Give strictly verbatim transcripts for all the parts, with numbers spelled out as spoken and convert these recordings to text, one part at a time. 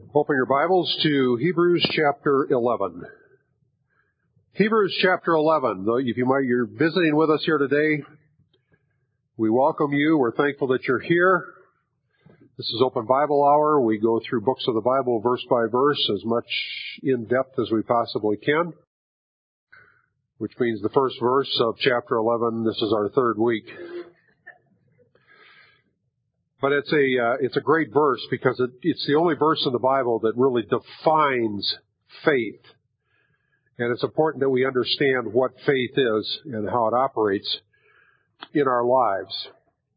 Open your Bibles to Hebrews chapter eleven. Hebrews chapter eleven. Though if you might, you're visiting with us here today, we welcome you. We're thankful that you're here. This is Open Bible Hour. We go through books of the Bible verse by verse as much in depth as we possibly can, which means the first verse of chapter eleven, this is our third week. But it's a uh, it's a great verse because it, it's the only verse in the Bible that really defines faith. And it's important that we understand what faith is and how it operates in our lives.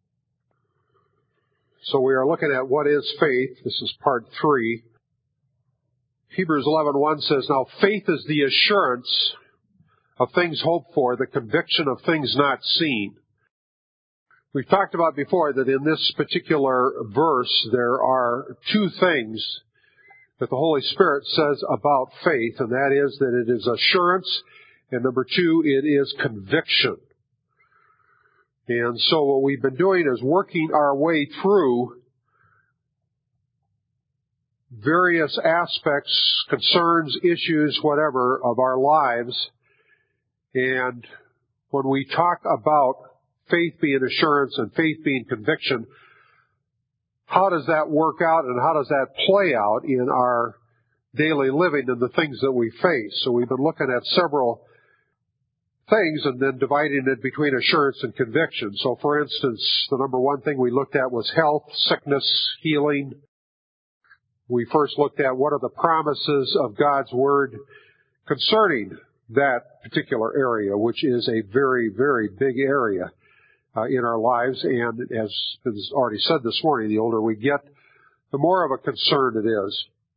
So we are looking at what is faith. This is part three. Hebrews eleven one says, "Now faith is the assurance of things hoped for, the conviction of things not seen." We've talked about before that in this particular verse there are two things that the Holy Spirit says about faith, and that is that it is assurance, and number two, it is conviction. And so what we've been doing is working our way through various aspects, concerns, issues, whatever, of our lives. And when we talk about faith being assurance and faith being conviction, how does that work out and how does that play out in our daily living and the things that we face? So we've been looking at several things and then dividing it between assurance and conviction. So for instance, the number one thing we looked at was health, sickness, healing. We first looked at what are the promises of God's Word concerning that particular area, which is a very, very big area Uh, in our lives, and as is already said this morning, the older we get, the more of a concern it is,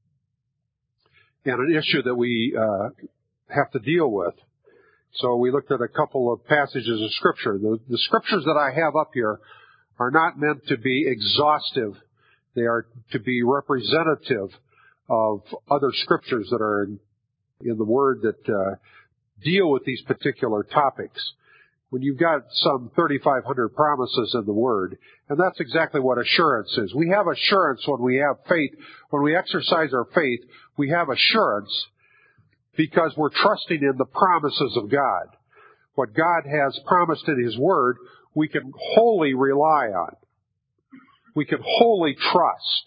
and an issue that we uh, have to deal with. So we looked at a couple of passages of Scripture. The, the Scriptures that I have up here are not meant to be exhaustive. They are to be representative of other Scriptures that are in, in the Word that uh, deal with these particular topics. When you've got some thirty-five hundred promises in the Word, and that's exactly what assurance is. We have assurance when we have faith. When we exercise our faith, we have assurance because we're trusting in the promises of God. What God has promised in His Word, we can wholly rely on. We can wholly trust.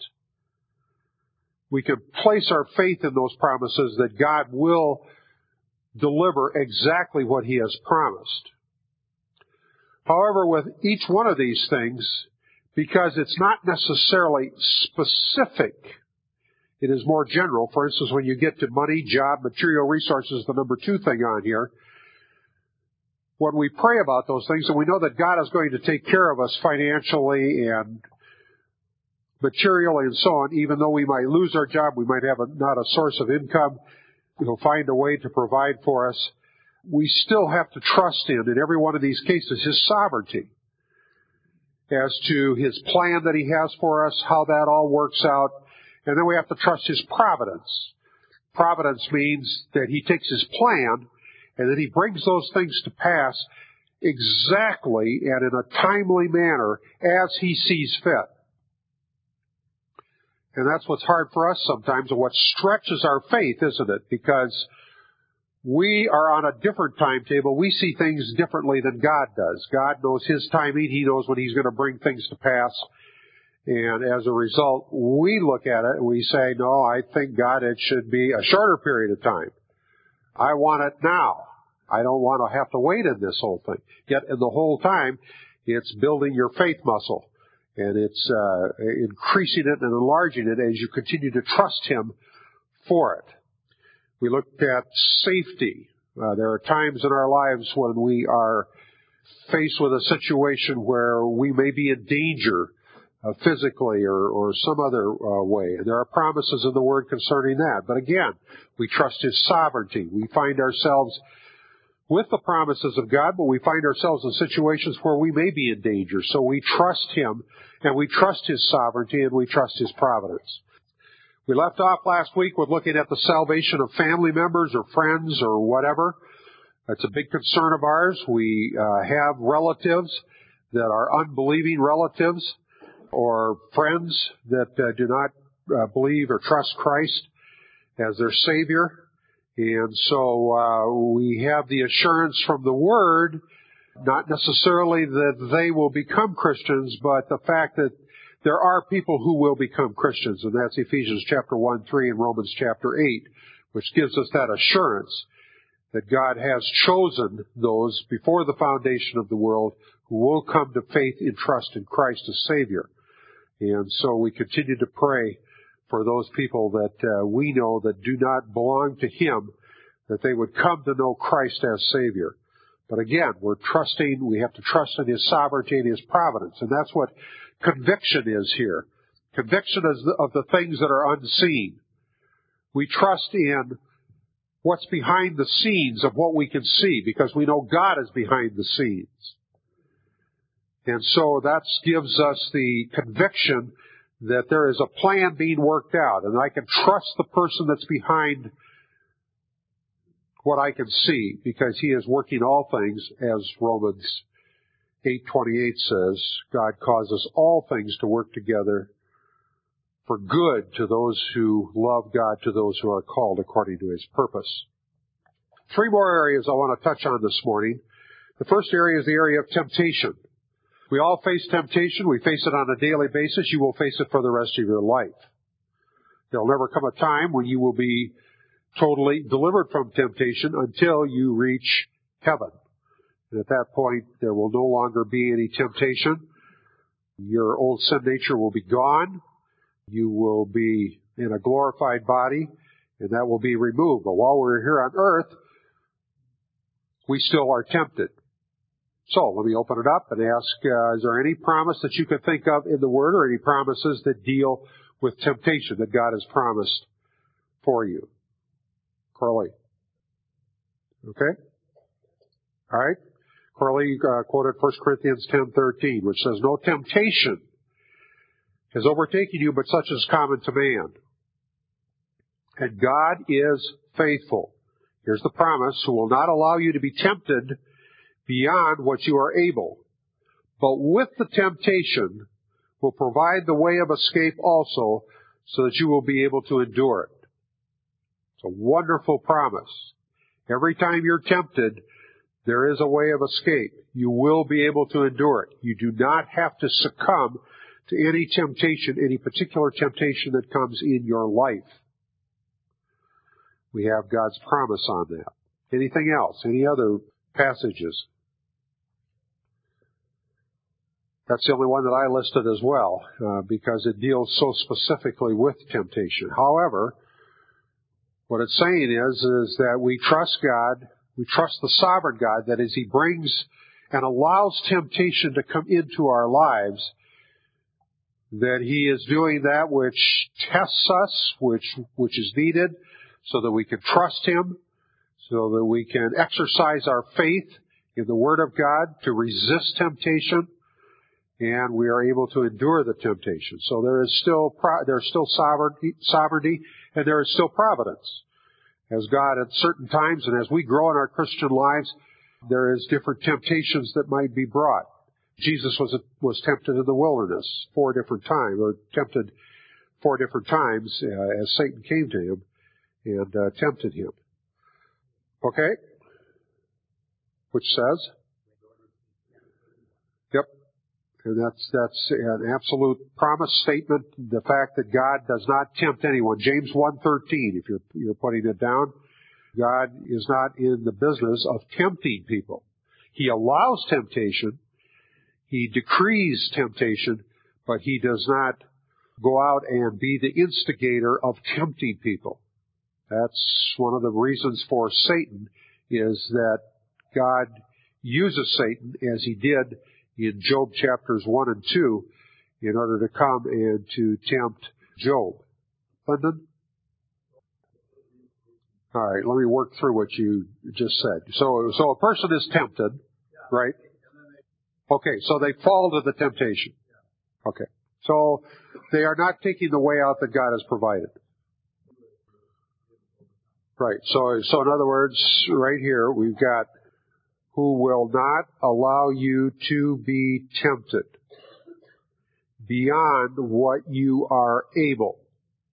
We can place our faith in those promises that God will deliver exactly what He has promised. However, with each one of these things, because it's not necessarily specific, it is more general. For instance, when you get to money, job, material resources, the number two thing on here, when we pray about those things, and we know that God is going to take care of us financially and materially and so on, even though we might lose our job, we might have a, not a source of income, He'll find a way to provide for us. We still have to trust in, in every one of these cases, His sovereignty as to His plan that He has for us, how that all works out. And then we have to trust His providence. Providence means that He takes His plan and that He brings those things to pass exactly and in a timely manner as He sees fit. And that's what's hard for us sometimes and what stretches our faith, isn't it? Because we are on a different timetable. We see things differently than God does. God knows His timing. He knows when He's going to bring things to pass. And as a result, we look at it and we say, no, I think, God, it should be a shorter period of time. I want it now. I don't want to have to wait in this whole thing. Yet in the whole time, it's building your faith muscle. And it's uh, increasing it and enlarging it as you continue to trust Him for it. We looked at safety. Uh, there are times in our lives when we are faced with a situation where we may be in danger uh, physically or, or some other uh, way. And there are promises in the Word concerning that. But again, we trust His sovereignty. We find ourselves with the promises of God, but we find ourselves in situations where we may be in danger. So we trust Him, and we trust His sovereignty, and we trust His providence. We left off last week with looking at the salvation of family members or friends or whatever. That's a big concern of ours. We uh, have relatives that are unbelieving relatives or friends that uh, do not uh, believe or trust Christ as their Savior. And so uh, we have the assurance from the Word, not necessarily that they will become Christians, but the fact that there are people who will become Christians, and that's Ephesians chapter one, three, and Romans chapter eight, which gives us that assurance that God has chosen those before the foundation of the world who will come to faith and trust in Christ as Savior. And so we continue to pray for those people that uh, we know that do not belong to Him, that they would come to know Christ as Savior. But again, we're trusting, we have to trust in His sovereignty and His providence. And that's what conviction is here. Conviction is the, of the things that are unseen. We trust in what's behind the scenes of what we can see, because we know God is behind the scenes. And so that gives us the conviction that there is a plan being worked out, and I can trust the person that's behind what I can see, because He is working all things, as Romans eight twenty-eight says. God causes all things to work together for good to those who love God, to those who are called according to His purpose. Three more areas I want to touch on this morning. The first area is the area of temptation. We all face temptation. We face it on a daily basis. You will face it for the rest of your life. There will never come a time when you will be totally delivered from temptation until you reach heaven. And at that point, there will no longer be any temptation. Your old sin nature will be gone. You will be in a glorified body, and that will be removed. But while we're here on earth, we still are tempted. So let me open it up and ask, uh, is there any promise that you can think of in the Word, or any promises that deal with temptation that God has promised for you? Corley. Okay? All right. Corley uh, quoted First Corinthians ten thirteen, which says, "No temptation has overtaken you, but such is common to man. And God is faithful." Here's the promise: "who will not allow you to be tempted beyond what you are able, but with the temptation will provide the way of escape also, so that you will be able to endure it." It's a wonderful promise. Every time you're tempted, there is a way of escape. You will be able to endure it. You do not have to succumb to any temptation, any particular temptation that comes in your life. We have God's promise on that. Anything else? Any other passages? That's the only one that I listed as well, uh, because it deals so specifically with temptation. However, what it's saying is, is that we trust God, we trust the sovereign God, that as He brings and allows temptation to come into our lives, that He is doing that which tests us, which, which is needed, so that we can trust Him, so that we can exercise our faith in the Word of God to resist temptation, and we are able to endure the temptation. So there is still there is still sovereignty, sovereignty, and there is still providence. As God at certain times, and as we grow in our Christian lives, there is different temptations that might be brought. Jesus was was tempted in the wilderness four different times, or tempted four different times uh, as Satan came to him and uh, tempted him. Okay? Which says? Yep. And that's, that's an absolute promise statement, the fact that God does not tempt anyone. James one thirteen, if you're, you're putting it down. God is not in the business of tempting people. He allows temptation. He decrees temptation, but He does not go out and be the instigator of tempting people. That's one of the reasons for Satan, is that God uses Satan, as He did in Job chapters one and two, in order to come and to tempt Job. Lyndon? All right, let me work through what you just said. So, so a person is tempted, right? Okay, so they fall to the temptation. Okay, so they are not taking the way out that God has provided. Right, so, so in other words, right here, we've got, "who will not allow you to be tempted beyond what you are able."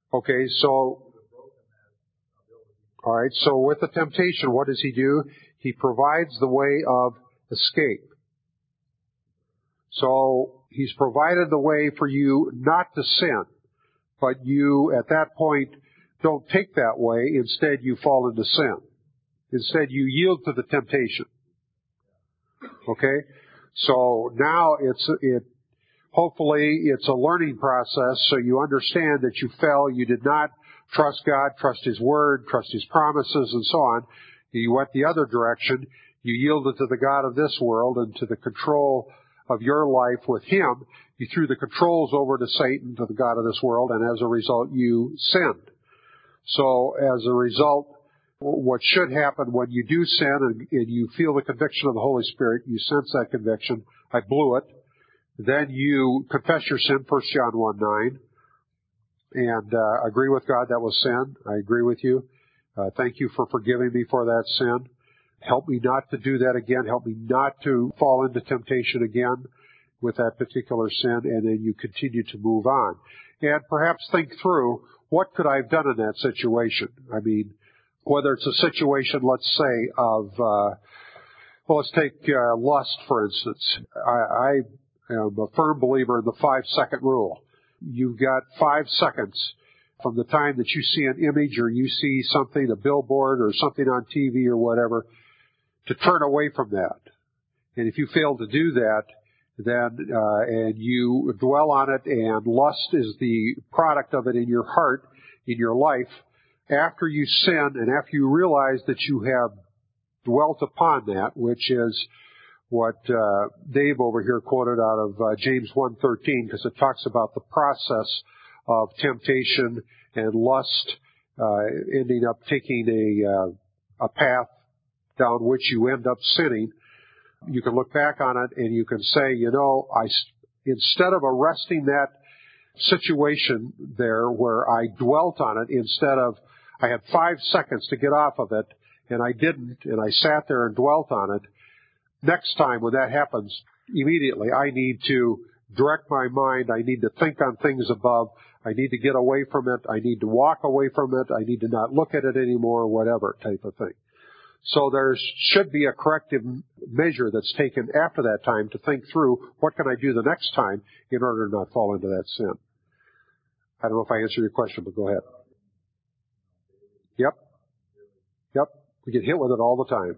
Okay, so, all right, so with the temptation, what does he do? He provides the way of escape. So he's provided the way for you not to sin, but you, at that point, don't take that way. Instead, you fall into sin. Instead, you yield to the temptation. Okay? So now it's, it, hopefully it's a learning process, so you understand that you fell, you did not trust God, trust His Word, trust His promises, and so on. You went the other direction. You yielded to the God of this world and to the control of your life with Him. You threw the controls over to Satan, to the God of this world, and as a result, you sinned. So as a result, what should happen when you do sin and, and you feel the conviction of the Holy Spirit, you sense that conviction, I blew it, then you confess your sin, First John one nine, and uh, agree with God that was sin. I agree with you. Uh, thank you for forgiving me for that sin. Help me not to do that again. Help me not to fall into temptation again with that particular sin, and then you continue to move on. And perhaps think through, what could I have done in that situation? I mean, whether it's a situation, let's say, of, uh, well, let's take uh, lust, for instance. I, I am a firm believer in the five-second rule. You've got five seconds from the time that you see an image or you see something, a billboard or something on T V or whatever, to turn away from that. And if you fail to do that, then uh, and you dwell on it, and lust is the product of it in your heart, in your life, after you sin and after you realize that you have dwelt upon that, which is what uh, Dave over here quoted out of uh, James one thirteen, because it talks about the process of temptation and lust uh, ending up taking a, uh, a path down which you end up sinning. You can look back on it and you can say, you know, I, instead of arresting that situation there where I dwelt on it, instead of, I had five seconds to get off of it and I didn't, and I sat there and dwelt on it, next time when that happens, immediately I need to direct my mind, I need to think on things above, I need to get away from it, I need to walk away from it, I need to not look at it anymore, whatever type of thing. So there should be a corrective measure that's taken after that time to think through, what can I do the next time in order to not fall into that sin? I don't know if I answered your question, but go ahead. Yep. Yep. We get hit with it all the time.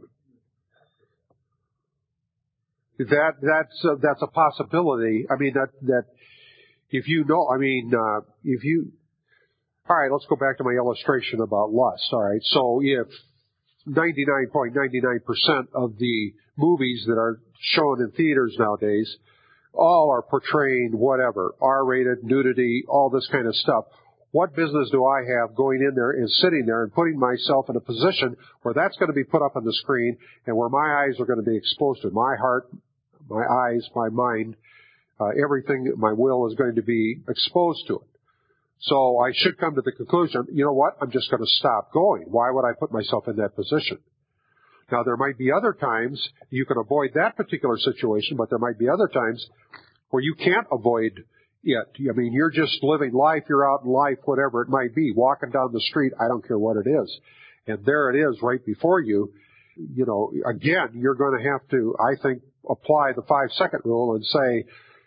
That, that's, uh, that's a possibility. I mean, that, that, if you know, I mean, uh, if you, alright, let's go back to my illustration about lust. Alright, so if ninety-nine point nine nine percent of the movies that are shown in theaters nowadays all are portraying whatever, R-rated, nudity, all this kind of stuff. What business do I have going in there and sitting there and putting myself in a position where that's going to be put up on the screen and where my eyes are going to be exposed to it? My heart, my eyes, my mind, uh, everything, my will is going to be exposed to it. So I should come to the conclusion, you know what, I'm just going to stop going. Why would I put myself in that position? Now, there might be other times you can avoid that particular situation, but there might be other times where you can't avoid it. I mean, you're just living life, you're out in life, whatever it might be, walking down the street, I don't care what it is. And there it is right before you. You know, again, you're going to have to, I think, apply the five-second rule and say,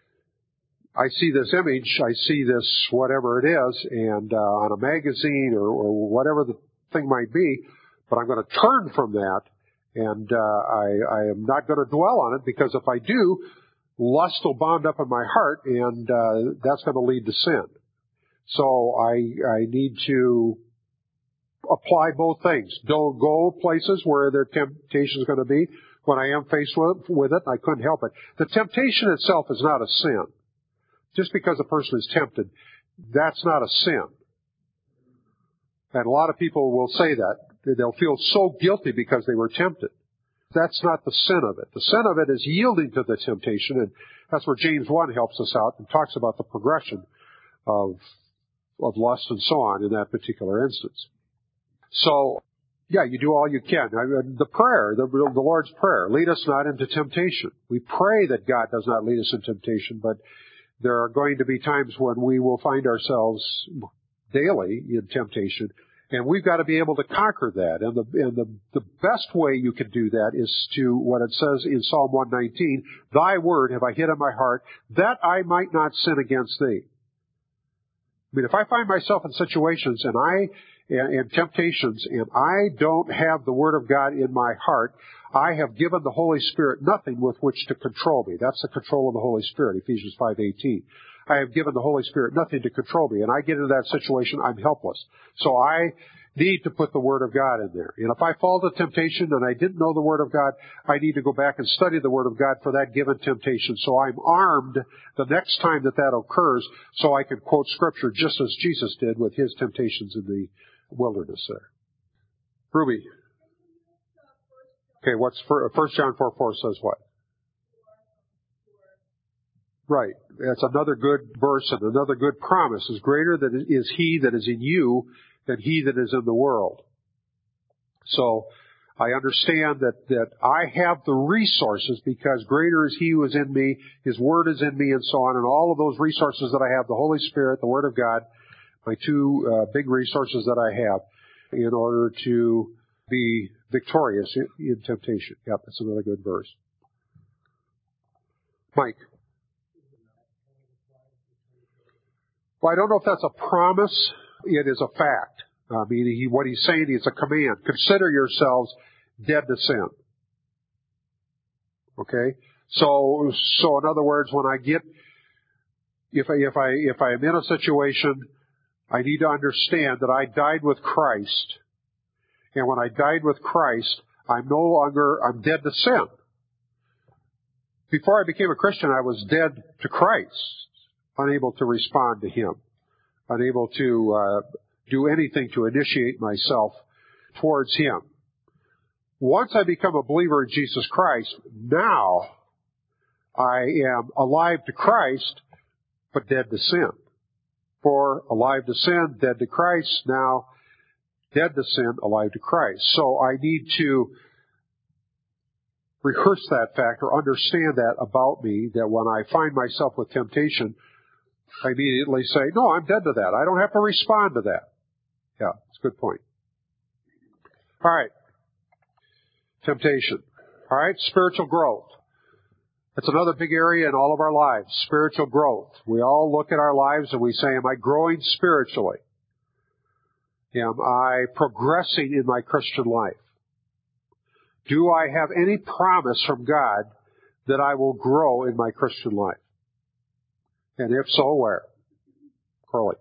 I see this image, I see this whatever it is, and uh, on a magazine or, or whatever the thing might be, but I'm going to turn from that, and uh, I, I am not going to dwell on it, because if I do, lust will bond up in my heart, and uh, that's going to lead to sin. So I, I need to apply both things. Don't go places where their temptation is going to be. When I am faced with, with it, I couldn't help it. The temptation itself is not a sin. Just because a person is tempted, that's not a sin. And a lot of people will say that. They'll feel so guilty because they were tempted. That's not the sin of it. The sin of it is yielding to the temptation, and that's where James one helps us out and talks about the progression of, of lust and so on in that particular instance. So, yeah, you do all you can. I mean, the prayer, the, the Lord's Prayer, lead us not into temptation. We pray that God does not lead us into temptation, but there are going to be times when we will find ourselves daily in temptation, and we've got to be able to conquer that. And the and the, the best way you can do that is to what it says in Psalm one nineteen, "Thy word have I hid in my heart, that I might not sin against thee." I mean, if I find myself in situations and I and, and temptations, and I don't have the Word of God in my heart, I have given the Holy Spirit nothing with which to control me. That's the control of the Holy Spirit, Ephesians five eighteen. I have given the Holy Spirit nothing to control me, and I get into that situation, I'm helpless. So I need to put the Word of God in there. And if I fall to temptation and I didn't know the Word of God, I need to go back and study the Word of God for that given temptation. So I'm armed the next time that that occurs, so I can quote Scripture just as Jesus did with His temptations in the wilderness there. Ruby. Okay, what's First John four four says what? Right. That's another good verse and another good promise. Is greater than is He that is in you than he that is in the world. So I understand that, that I have the resources because greater is He who is in me, His Word is in me, and so on. And all of those resources that I have, the Holy Spirit, the Word of God, my two uh, big resources that I have in order to be victorious in, in temptation. Yep, that's another good verse. Mike. Well, I don't know if that's a promise. It is a fact. I mean, he, what he's saying is a command. Consider yourselves dead to sin. Okay? So, so in other words, when I get, if I, if I, if I am in a situation, I need to understand that I died with Christ. And when I died with Christ, I'm no longer, I'm dead to sin. Before I became a Christian, I was dead to Christ, unable to respond to Him, unable to uh, do anything to initiate myself towards Him. Once I become a believer in Jesus Christ, now I am alive to Christ, but dead to sin. For alive to sin, dead to Christ, now dead to sin, alive to Christ. So I need to rehearse that fact or understand that about me, that when I find myself with temptation, I immediately say, no, I'm dead to that. I don't have to respond to that. Yeah, it's a good point. All right. Temptation. All right. Spiritual growth. That's another big area in all of our lives. Spiritual growth. We all look at our lives and we say, am I growing spiritually? Am I progressing in my Christian life? Do I have any promise from God that I will grow in my Christian life? And if so, where? Curly.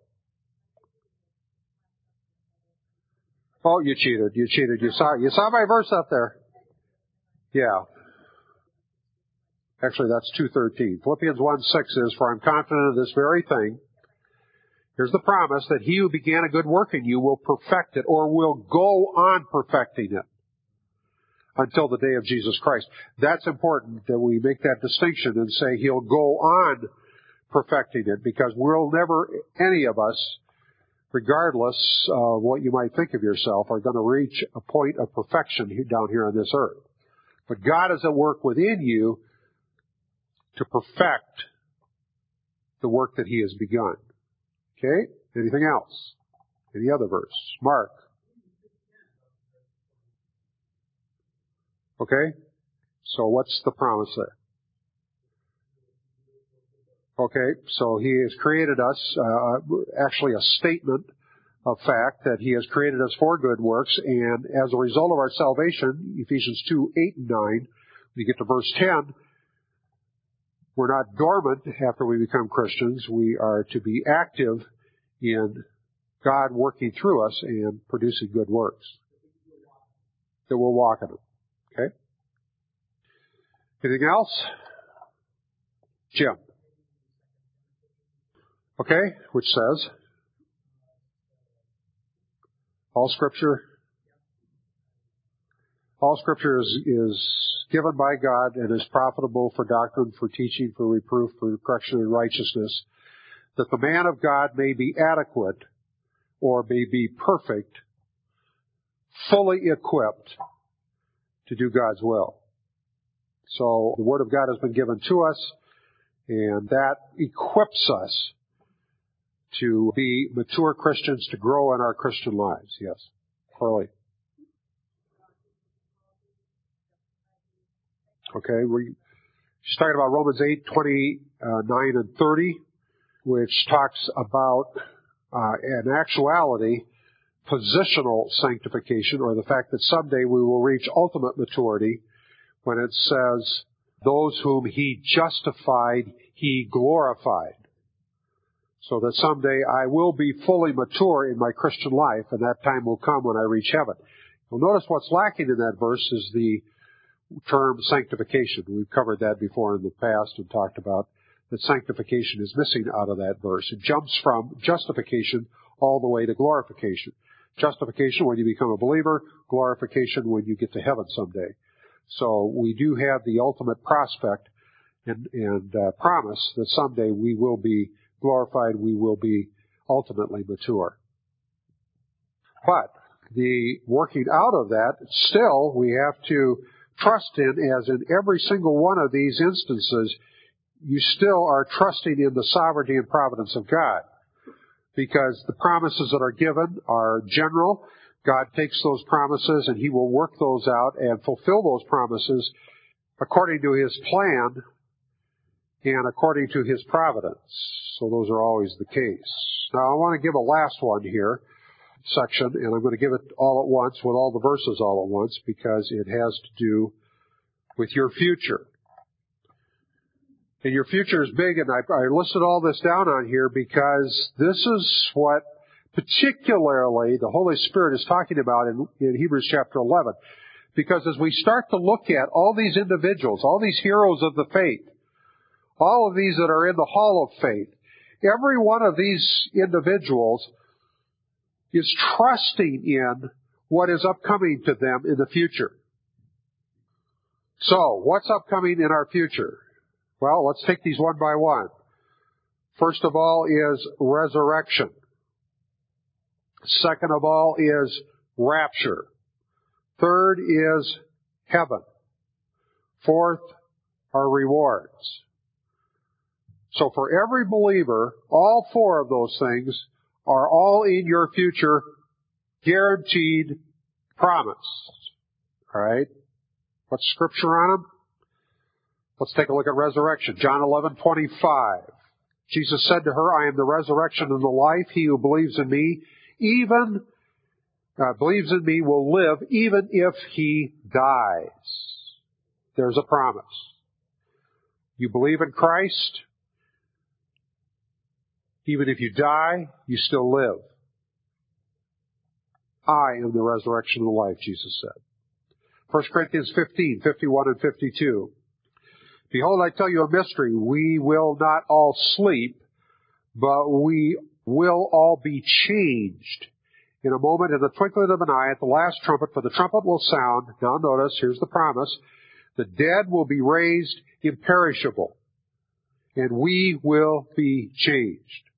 Oh, you cheated. You cheated. You saw, you saw my verse up there. Yeah. Actually, that's two thirteen. Philippians one six is, for I'm confident of this very thing. Here's the promise, that He who began a good work in you will perfect it, or will go on perfecting it until the day of Jesus Christ. That's important that we make that distinction and say He'll go on perfecting it, because we'll never, any of us, regardless of what you might think of yourself, are going to reach a point of perfection down here on this earth. But God is at work within you to perfect the work that He has begun. Okay? Anything else? Any other verse? Mark. Okay? So what's the promise there? Okay, so He has created us, uh, actually a statement of fact that He has created us for good works, and as a result of our salvation, Ephesians two, eight and nine, when you get to verse ten, we're not dormant after we become Christians. We are to be active in God working through us and producing good works. That we'll walk in them. Okay? Anything else? Jim. Okay, which says, all Scripture, all Scripture is, is given by God and is profitable for doctrine, for teaching, for reproof, for correction in righteousness, that the man of God may be adequate, or may be perfect, fully equipped to do God's will. So the Word of God has been given to us, and that equips us to be mature Christians, to grow in our Christian lives. Yes. Carly. Okay, we, she's talking about Romans eight, twenty-nine and thirty, which talks about, uh, in actuality, positional sanctification, or the fact that someday we will reach ultimate maturity, when it says, those whom He justified, He glorified. So that someday I will be fully mature in my Christian life, and that time will come when I reach heaven. You'll notice what's lacking in that verse is the term sanctification. We've covered that before in the past and talked about that sanctification is missing out of that verse. It jumps from justification all the way to glorification. Justification when you become a believer, glorification when you get to heaven someday. So we do have the ultimate prospect and, and uh, promise that someday we will be glorified, we will be ultimately mature. But the working out of that, still we have to trust in, as in every single one of these instances, you still are trusting in the sovereignty and providence of God. Because the promises that are given are general. God takes those promises and He will work those out and fulfill those promises according to His plan and according to His providence. So those are always the case. Now I want to give a last one here, section, and I'm going to give it all at once, with all the verses all at once, because it has to do with your future. And your future is big, and I, I listed all this down on here because this is what particularly the Holy Spirit is talking about in, in Hebrews chapter eleven. Because as we start to look at all these individuals, all these heroes of the faith, all of these that are in the hall of faith, every one of these individuals is trusting in what is upcoming to them in the future. So, what's upcoming in our future? Well, let's take these one by one. First of all is resurrection. Second of all is rapture. Third is heaven. Fourth are rewards. So for every believer, all four of those things are all in your future, guaranteed promise. All right? What's Scripture on them? Let's take a look at resurrection. John eleven twenty-five. Jesus said to her, I am the resurrection and the life. He who believes in me, even uh, believes in me, will live even if he dies. There's a promise. You believe in Christ, even if you die, you still live. I am the resurrection and the life, Jesus said. First Corinthians fifteen, fifty-one and fifty-two. Behold, I tell you a mystery. We will not all sleep, but we will all be changed in a moment, in the twinkling of an eye, at the last trumpet, for the trumpet will sound. Now notice, here's the promise. The dead will be raised imperishable, and we will be changed.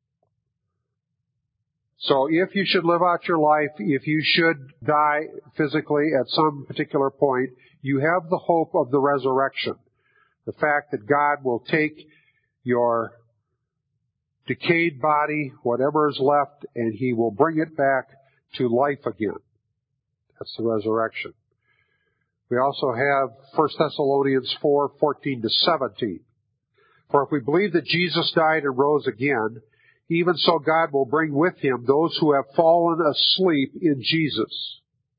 So if you should live out your life, if you should die physically at some particular point, you have the hope of the resurrection. The fact that God will take your decayed body, whatever is left, and He will bring it back to life again. That's the resurrection. We also have First Thessalonians four, fourteen to seventeen. For if we believe that Jesus died and rose again, even so God will bring with Him those who have fallen asleep in Jesus.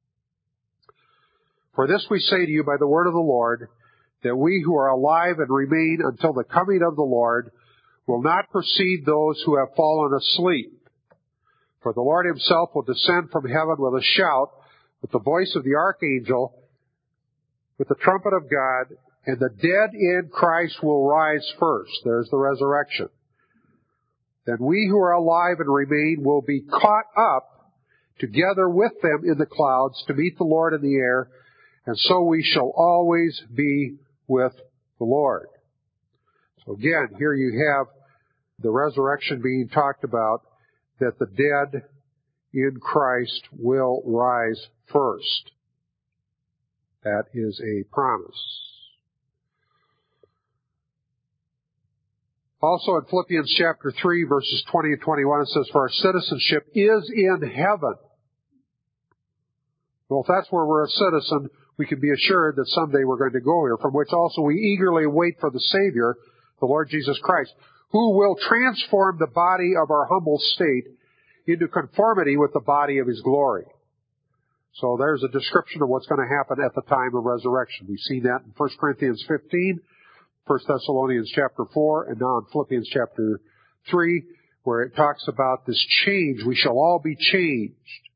For this we say to you by the word of the Lord, that we who are alive and remain until the coming of the Lord will not precede those who have fallen asleep. For the Lord Himself will descend from heaven with a shout, with the voice of the archangel, with the trumpet of God, and the dead in Christ will rise first. There's the resurrection. Then we who are alive and remain will be caught up together with them in the clouds to meet the Lord in the air, and so we shall always be with the Lord. So again, here you have the resurrection being talked about, that the dead in Christ will rise first. That is a promise. Also in Philippians chapter three, verses twenty and twenty-one, it says, "For our citizenship is in heaven." Well, if that's where we're a citizen, we can be assured that someday we're going to go here, from which also we eagerly wait for the Savior, the Lord Jesus Christ, who will transform the body of our humble state into conformity with the body of His glory. So there's a description of what's going to happen at the time of resurrection. We've seen that in First Corinthians fifteen, First Thessalonians chapter four, and now in Philippians chapter three, where it talks about this change. We shall all be changed.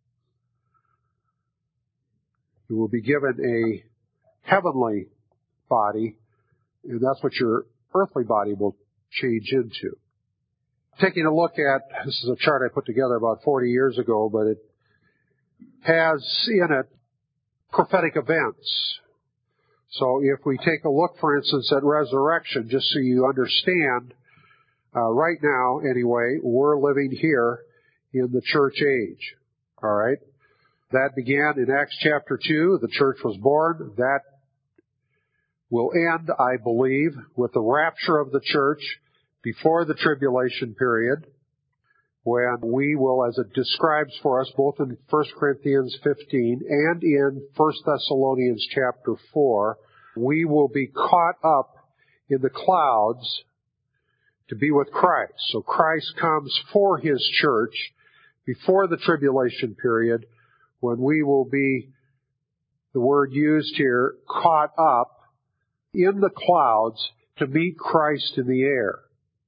You will be given a heavenly body, and that's what your earthly body will change into. Taking a look at, this is a chart I put together about forty years ago, but it has in it prophetic events. So if we take a look, for instance, at resurrection, just so you understand, uh, right now, anyway, we're living here in the church age. All right? That began in Acts chapter two. The church was born. That will end, I believe, with the rapture of the church before the tribulation period, when we will, as it describes for us both in First Corinthians fifteen and in First Thessalonians chapter four, we will be caught up in the clouds to be with Christ. So Christ comes for His church before the tribulation period, when we will be, the word used here, caught up in the clouds to meet Christ in the air.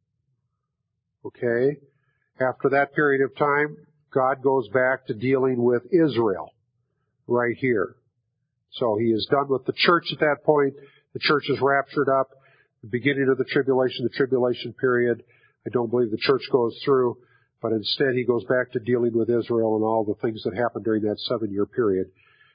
Okay? After that period of time, God goes back to dealing with Israel right here. So He is done with the church at that point. The church is raptured up. The beginning of the tribulation, the tribulation period, I don't believe the church goes through, but instead He goes back to dealing with Israel and all the things that happened during that seven-year period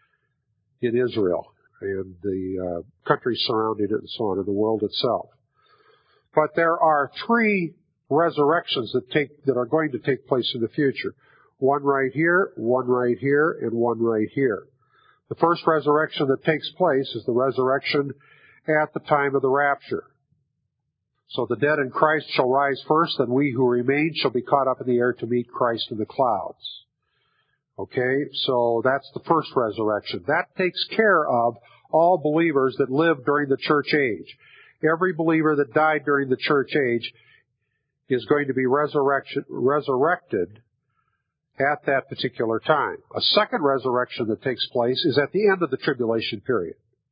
in Israel and the uh, countries surrounding it and so on, and the world itself. But there are three resurrections that take that are going to take place in the future. One right here, one right here, and one right here. The first resurrection that takes place is the resurrection at the time of the rapture. So the dead in Christ shall rise first, and we who remain shall be caught up in the air to meet Christ in the clouds. Okay, so that's the first resurrection. That takes care of all believers that lived during the church age. Every believer that died during the church age is going to be resurrection, resurrected at that particular time. A second resurrection that takes place is at the end of the tribulation period.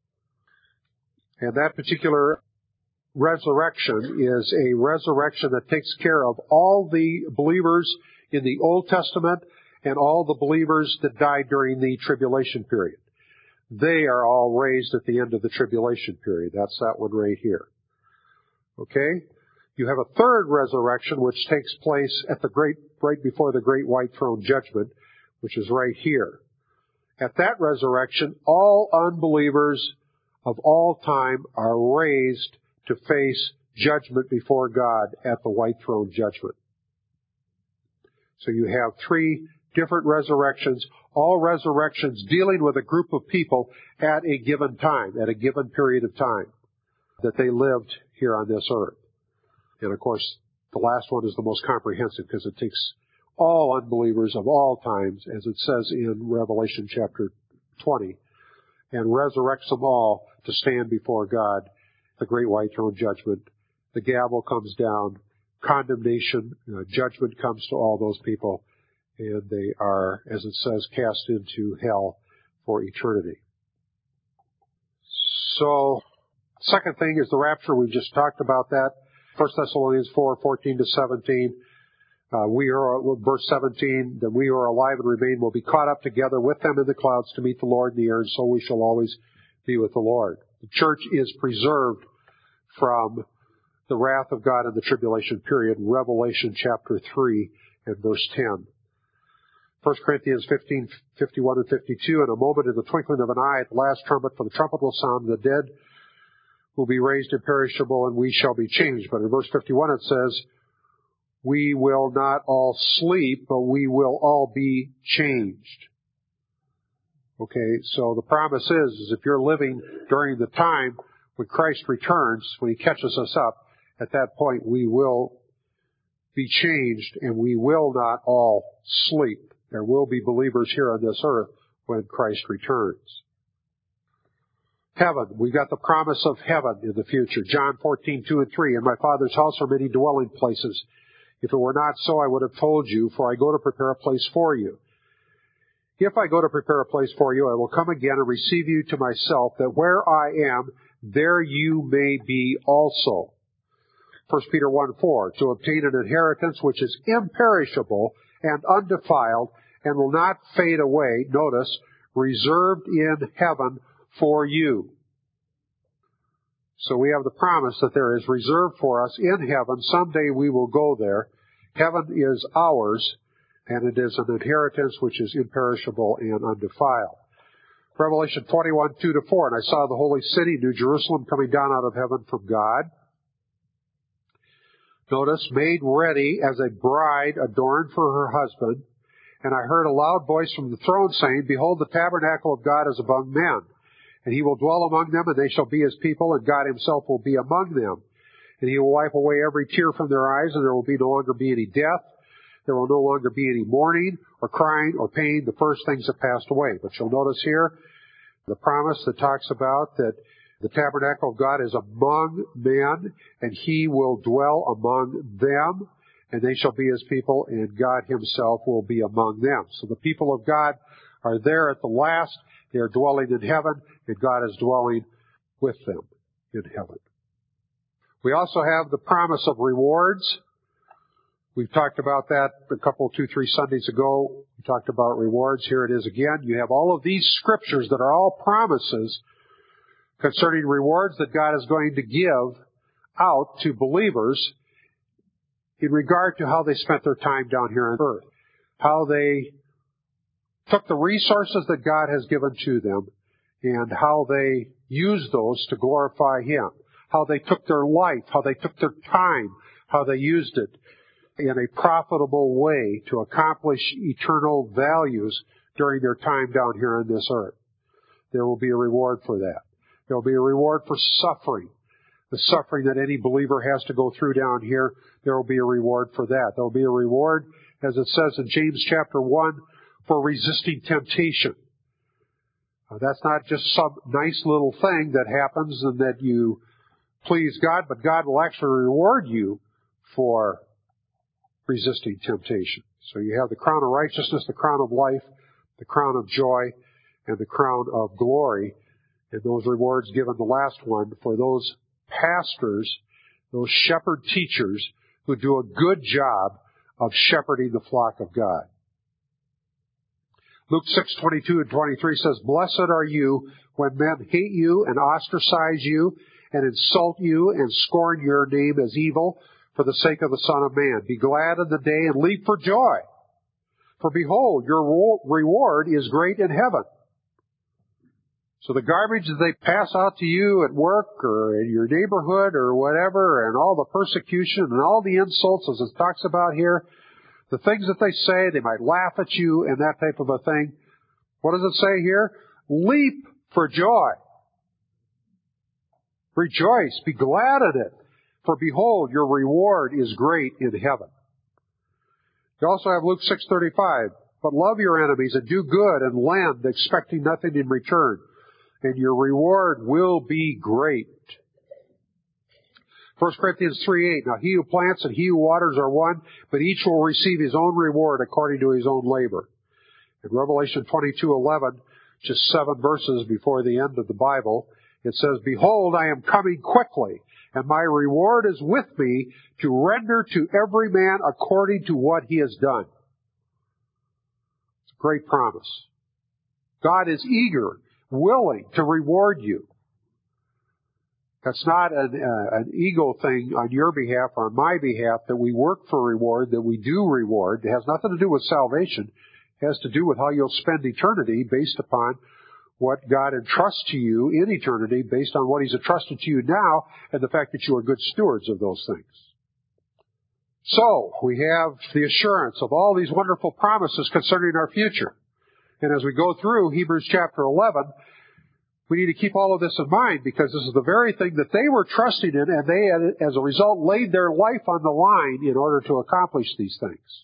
And that particular resurrection is a resurrection that takes care of all the believers in the Old Testament and all the believers that died during the tribulation period. They are all raised at the end of the tribulation period. That's that one right here. Okay? You have a third resurrection which takes place at the great, right before the great white throne judgment, which is right here. At that resurrection, all unbelievers of all time are raised to face judgment before God at the white throne judgment. So you have three different resurrections, all resurrections dealing with a group of people at a given time, at a given period of time that they lived here on this earth. And of course, the last one is the most comprehensive because it takes all unbelievers of all times, as it says in Revelation chapter twenty, and resurrects them all to stand before God, the great white throne judgment. The gavel comes down, condemnation, uh, judgment comes to all those people, and they are, as it says, cast into hell for eternity. So, second thing is the rapture. We've just talked about that. First Thessalonians four, fourteen to seventeen. Uh, we are, verse seventeen, that we who are alive and remain will be caught up together with them in the clouds to meet the Lord in the air, and so we shall always be with the Lord. The church is preserved from the wrath of God in the tribulation period, Revelation chapter three and verse ten. First Corinthians fifteen, fifty-one and fifty-two, in a moment, in the twinkling of an eye, at the last trumpet, for the trumpet will sound, the dead will be raised imperishable, and we shall be changed. But in verse fifty-one it says, we will not all sleep, but we will all be changed. Okay, so the promise is, is if you're living during the time when Christ returns, when He catches us up, at that point we will be changed and we will not all sleep. There will be believers here on this earth when Christ returns. Heaven. We've got the promise of heaven in the future. John fourteen, two and three. In my Father's house are many dwelling places. If it were not so, I would have told you, for I go to prepare a place for you. If I go to prepare a place for you, I will come again and receive you to myself, that where I am, there you may be also. First Peter one, four. To obtain an inheritance which is imperishable and undefiled and will not fade away, notice, reserved in heaven for you. So we have the promise that there is reserved for us in heaven. Someday we will go there. Heaven is ours, and it is an inheritance which is imperishable and undefiled. Revelation twenty-one, two to four. And I saw the holy city, New Jerusalem, coming down out of heaven from God. Notice, made ready as a bride adorned for her husband. And I heard a loud voice from the throne saying, Behold, the tabernacle of God is among men. And he will dwell among them, and they shall be his people, and God himself will be among them. And he will wipe away every tear from their eyes, and there will be no longer be any death. There will no longer be any mourning, or crying, or pain. The first things have passed away. But you'll notice here the promise that talks about that the tabernacle of God is among men, and he will dwell among them, and they shall be his people, and God himself will be among them. So the people of God are there at the last. They are dwelling in heaven, and God is dwelling with them in heaven. We also have the promise of rewards. We've talked about that a couple, two, three Sundays ago. We talked about rewards. Here it is again. You have all of these scriptures that are all promises concerning rewards that God is going to give out to believers in regard to how they spent their time down here on earth, how they took the resources that God has given to them and how they used those to glorify him, how they took their life, how they took their time, how they used it in a profitable way to accomplish eternal values during their time down here on this earth. There will be a reward for that. There will be a reward for suffering. The suffering that any believer has to go through down here, there will be a reward for that. There will be a reward, as it says in James chapter one, for resisting temptation. Uh, that's not just some nice little thing that happens and that you please God, but God will actually reward you for resisting temptation. So you have the crown of righteousness, the crown of life, the crown of joy, and the crown of glory. And those rewards given the last one for those pastors, those shepherd teachers who do a good job of shepherding the flock of God. Luke six, twenty-two and twenty-three says, Blessed are you when men hate you and ostracize you and insult you and scorn your name as evil for the sake of the Son of Man. Be glad in the day and leap for joy. For behold, your reward is great in heaven. So the garbage that they pass out to you at work or in your neighborhood or whatever, and all the persecution and all the insults as it talks about here, the things that they say, they might laugh at you and that type of a thing. What does it say here? Leap for joy. Rejoice, be glad in it. For behold, your reward is great in heaven. You also have Luke six thirty-five. But love your enemies and do good and lend, expecting nothing in return. And your reward will be great. First Corinthians three eight. Now he who plants and he who waters are one, but each will receive his own reward according to his own labor. In Revelation twenty-two eleven, just seven verses before the end of the Bible, it says, Behold, I am coming quickly, and my reward is with me to render to every man according to what he has done. It's a great promise. God is eager, willing to reward you. That's not an, uh, an ego thing on your behalf or on my behalf that we work for reward, that we do reward. It has nothing to do with salvation. It has to do with how you'll spend eternity based upon what God entrusts to you in eternity, based on what he's entrusted to you now and the fact that you are good stewards of those things. So, we have the assurance of all these wonderful promises concerning our future. And as we go through Hebrews chapter eleven, We need to keep all of this in mind because this is the very thing that they were trusting in, and they, as a result, laid their life on the line in order to accomplish these things.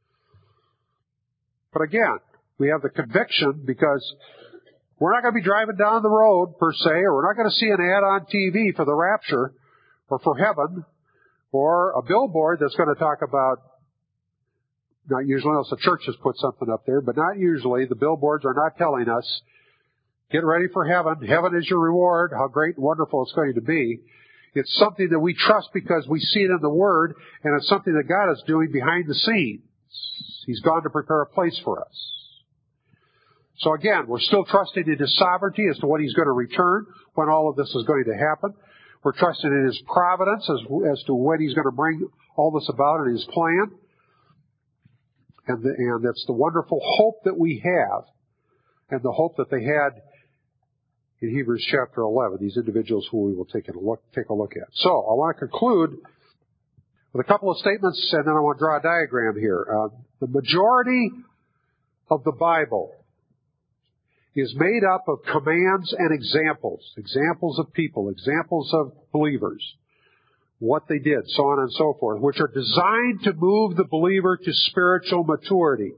But again, we have the conviction because we're not going to be driving down the road, per se, or we're not going to see an ad on T V for the rapture or for heaven or a billboard that's going to talk about, not usually, unless the church has put something up there, but not usually. The billboards are not telling us, get ready for heaven. Heaven is your reward. How great and wonderful it's going to be. It's something that we trust because we see it in the Word, and it's something that God is doing behind the scenes. He's gone to prepare a place for us. So again, we're still trusting in His sovereignty as to when He's going to return, when all of this is going to happen. We're trusting in His providence as, as to when He's going to bring all this about in His plan. And, the, and that's the wonderful hope that we have, and the hope that they had in Hebrews chapter eleven, these individuals who we will take a look, take a look at. So, I want to conclude with a couple of statements, and then I want to draw a diagram here. Uh, the majority of the Bible is made up of commands and examples, examples of people, examples of believers, what they did, so on and so forth, which are designed to move the believer to spiritual maturity.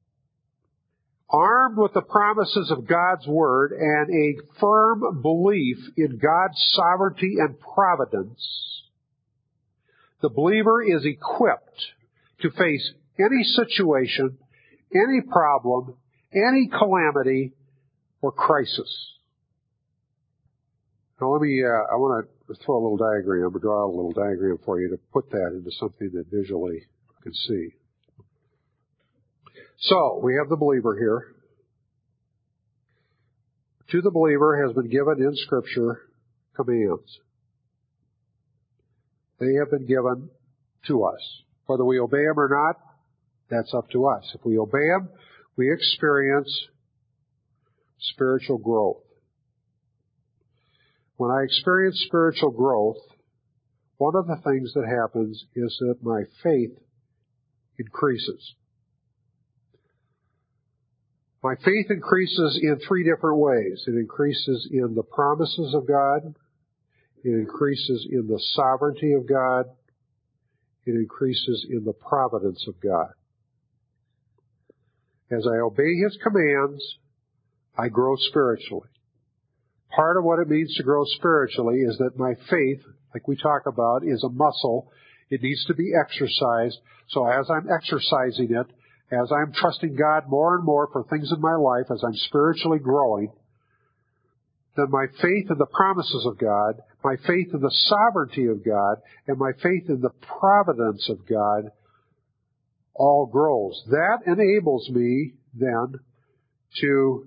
Armed with the promises of God's Word and a firm belief in God's sovereignty and providence, the believer is equipped to face any situation, any problem, any calamity, or crisis. Now let me, uh, I want to throw a little diagram, or draw a little diagram for you to put that into something that visually you can see. So, we have the believer here. To the believer has been given in Scripture commands. They have been given to us. Whether we obey them or not, that's up to us. If we obey them, we experience spiritual growth. When I experience spiritual growth, one of the things that happens is that my faith increases. My faith increases in three different ways. It increases in the promises of God. It increases in the sovereignty of God. It increases in the providence of God. As I obey His commands, I grow spiritually. Part of what it means to grow spiritually is that my faith, like we talk about, is a muscle. It needs to be exercised. So as I'm exercising it, as I'm trusting God more and more for things in my life, as I'm spiritually growing, then my faith in the promises of God, my faith in the sovereignty of God, and my faith in the providence of God all grows. That enables me then to,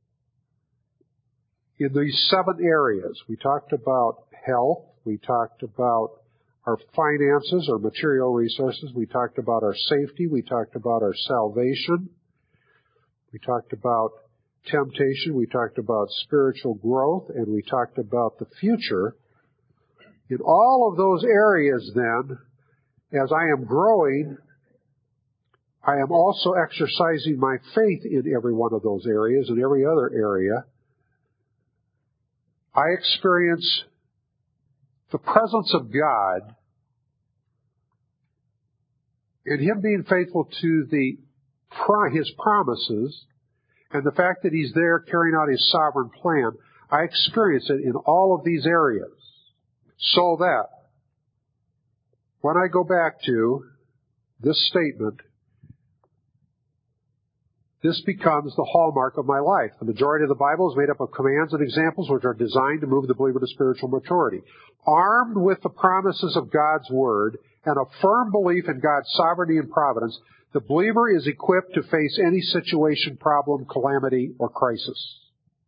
in these seven areas, we talked about health, we talked about our finances, our material resources. We talked about our safety. We talked about our salvation. We talked about temptation. We talked about spiritual growth. And we talked about the future. In all of those areas, then, as I am growing, I am also exercising my faith in every one of those areas and every other area. I experience the presence of God and Him being faithful to the His promises and the fact that He's there carrying out His sovereign plan. I experience it in all of these areas. So that when I go back to this statement, this becomes the hallmark of my life. The majority of the Bible is made up of commands and examples which are designed to move the believer to spiritual maturity. Armed with the promises of God's Word and a firm belief in God's sovereignty and providence, the believer is equipped to face any situation, problem, calamity, or crisis.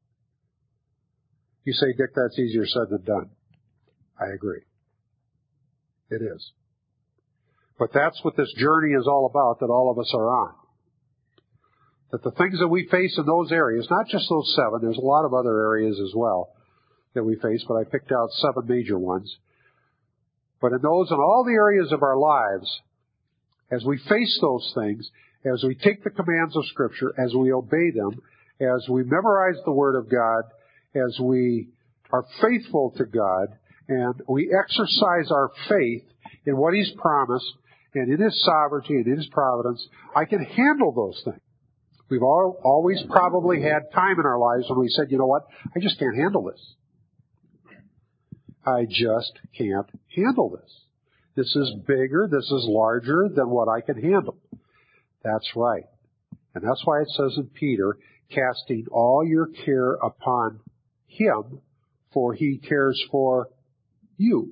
You say, Dick, that's easier said than done. I agree. It is. But that's what this journey is all about that all of us are on. That the things that we face in those areas, not just those seven, there's a lot of other areas as well that we face, but I picked out seven major ones. But in those and all the areas of our lives, as we face those things, as we take the commands of Scripture, as we obey them, as we memorize the Word of God, as we are faithful to God and we exercise our faith in what He's promised and in His sovereignty and in His providence, I can handle those things. We've all, always probably had time in our lives when we said, you know what, I just can't handle this. I just can't handle this. This is bigger, this is larger than what I can handle. That's right. And that's why it says in Peter, casting all your care upon Him, for He cares for you.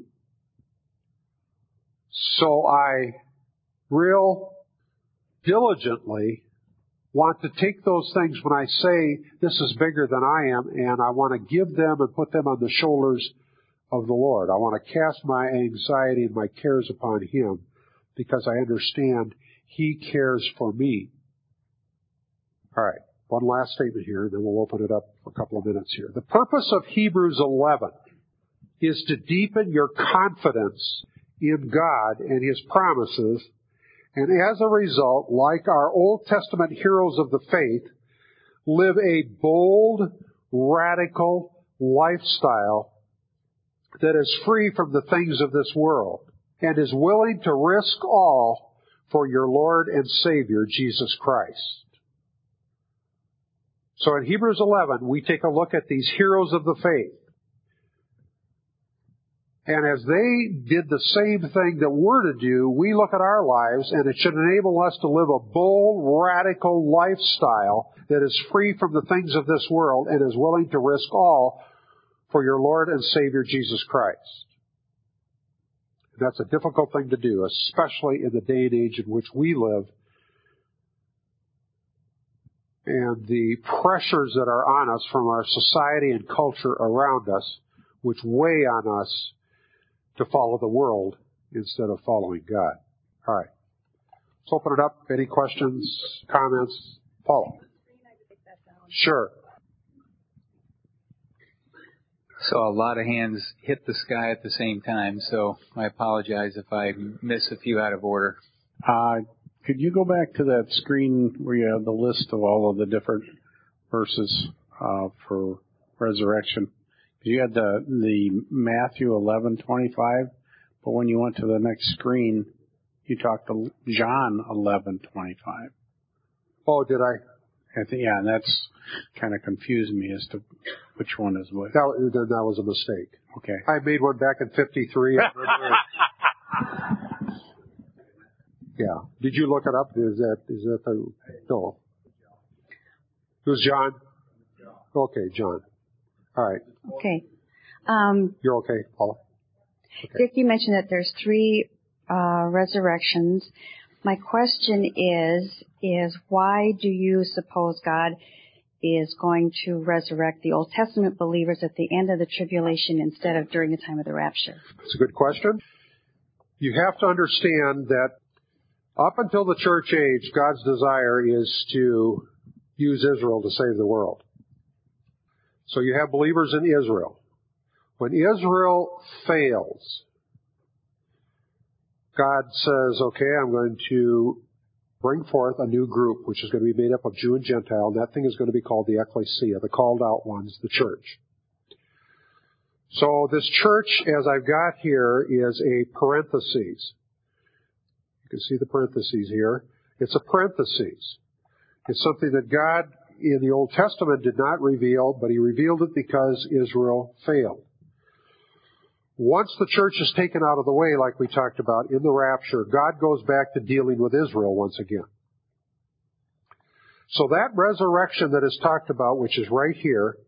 So I real diligently want to take those things when I say this is bigger than I am, and I want to give them and put them on the shoulders of the Lord. I want to cast my anxiety and my cares upon Him because I understand He cares for me. All right, one last statement here, and then we'll open it up for a couple of minutes here. The purpose of Hebrews eleven is to deepen your confidence in God and His promises, and as a result, like our Old Testament heroes of the faith, live a bold, radical lifestyle that is free from the things of this world and is willing to risk all for your Lord and Savior, Jesus Christ. So in Hebrews eleven, we take a look at these heroes of the faith. And as they did the same thing that we're to do, we look at our lives, and it should enable us to live a bold, radical lifestyle that is free from the things of this world and is willing to risk all for your Lord and Savior, Jesus Christ. That's a difficult thing to do, especially in the day and age in which we live, and the pressures that are on us from our society and culture around us, which weigh on us to follow the world instead of following God. All right. Let's open it up. Any questions, comments? Paula? Sure. So a lot of hands hit the sky at the same time, so I apologize if I miss a few out of order. Uh, could you go back to that screen where you have the list of all of the different verses uh, for resurrection? You had the the Matthew eleven twenty-five, but when you went to the next screen, you talked to John eleven twenty-five. Oh, did I? I think, yeah, and that's kind of confused me as to which one is what. That, that was a mistake. Okay. I made one back in fifty-three. Yeah. Did you look it up? Is that is that the no? It was John. Okay, John. All right. Okay. Um, You're okay, Paula? Okay. Dick, you mentioned that there's three uh, resurrections. My question is, is why do you suppose God is going to resurrect the Old Testament believers at the end of the tribulation instead of during the time of the rapture? That's a good question. You have to understand that up until the church age, God's desire is to use Israel to save the world. So you have believers in Israel. When Israel fails, God says, okay, I'm going to bring forth a new group, which is going to be made up of Jew and Gentile, and that thing is going to be called the ecclesia, the called out ones, the church. So this church, as I've got here, is a parenthesis. You can see the parentheses here. It's a parenthesis. It's something that God in the Old Testament did not reveal, but He revealed it because Israel failed. Once the church is taken out of the way, like we talked about in the rapture, God goes back to dealing with Israel once again. So that resurrection that is talked about, which is right here,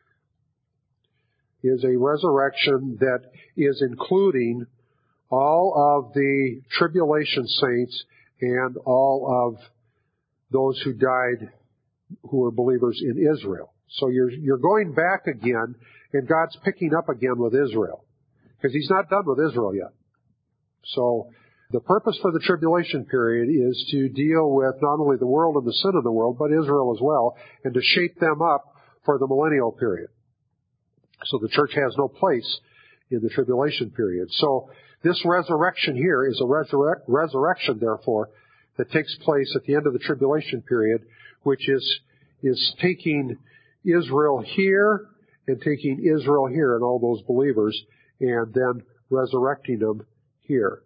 is a resurrection that is including all of the tribulation saints and all of those who died who were believers in Israel. So you're you're going back again, and God's picking up again with Israel, because He's not done with Israel yet. So the purpose for the tribulation period is to deal with not only the world and the sin of the world, but Israel as well, and to shape them up for the millennial period. So the church has no place in the tribulation period. So this resurrection here is a resurrect, resurrection, therefore, that takes place at the end of the tribulation period, which is is taking Israel here and taking Israel here and all those believers and then resurrecting them here.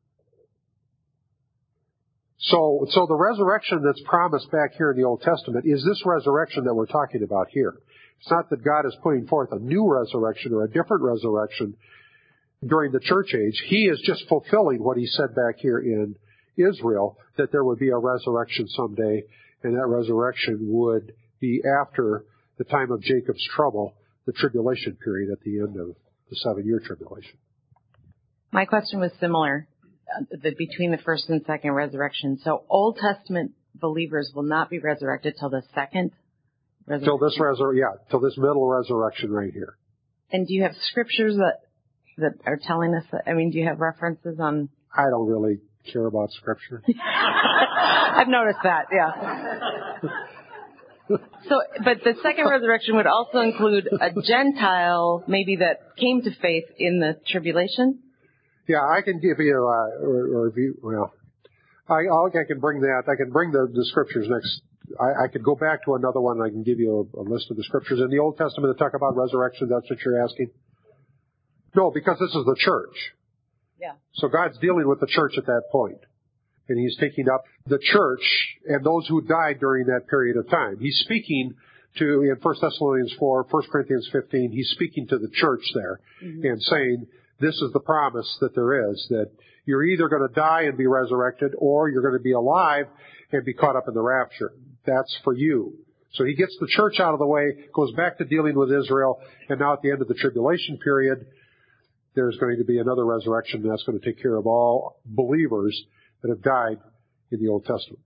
So, so the resurrection that's promised back here in the Old Testament is this resurrection that we're talking about here. It's not that God is putting forth a new resurrection or a different resurrection during the church age. He is just fulfilling what he said back here in Israel, that there would be a resurrection someday, and that resurrection would be after the time of Jacob's trouble, the tribulation period at the end of the seven-year tribulation. My question was similar, uh, the, between the first and second resurrection. So Old Testament believers will not be resurrected till the second resurrection? Till this resur- yeah, till this middle resurrection right here. And do you have scriptures that, that are telling us that? I mean, do you have references on? I don't really care about scripture. I've noticed that, yeah. So, but the second resurrection would also include a Gentile, maybe that came to faith in the tribulation? Yeah, I can give you a, or, or you, well, I, I can bring that. I can bring the, the scriptures next. I, I could go back to another one and I can give you a, a list of the scriptures in the Old Testament that talk about resurrection. That's what you're asking? No, because this is the church. Yeah. So God's dealing with the church at that point. And he's taking up the church and those who died during that period of time. He's speaking to, in First Thessalonians four, First Corinthians fifteen, he's speaking to the church there mm-hmm. and saying, this is the promise that there is, that you're either going to die and be resurrected or you're going to be alive and be caught up in the rapture. That's for you. So he gets the church out of the way, goes back to dealing with Israel, and now at the end of the tribulation period, there's going to be another resurrection that's going to take care of all believers that have died in the Old Testament.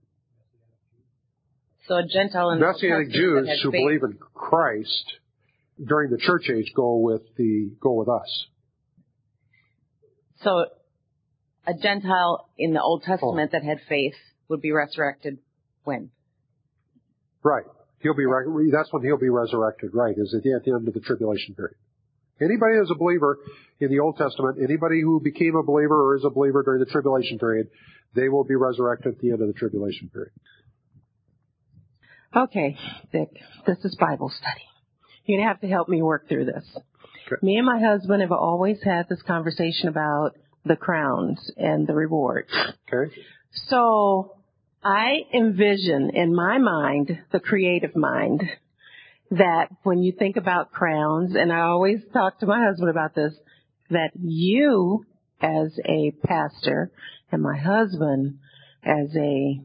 So a Gentile in the Messianic Jews who faith. believe in Christ during the church age go with the go with us. So a Gentile in the Old Testament oh. that had faith would be resurrected when? Right. He'll be re- that's when he'll be resurrected, right, is at the, at the end of the tribulation period. Anybody who's a believer in the Old Testament, anybody who became a believer or is a believer during the tribulation period, they will be resurrected at the end of the tribulation period. Okay, Dick, this is Bible study. You're going to have to help me work through this. Okay. Me and my husband have always had this conversation about the crowns and the rewards. Okay. So I envision in my mind, the creative mind, that when you think about crowns, and I always talk to my husband about this, that you as a pastor and my husband as a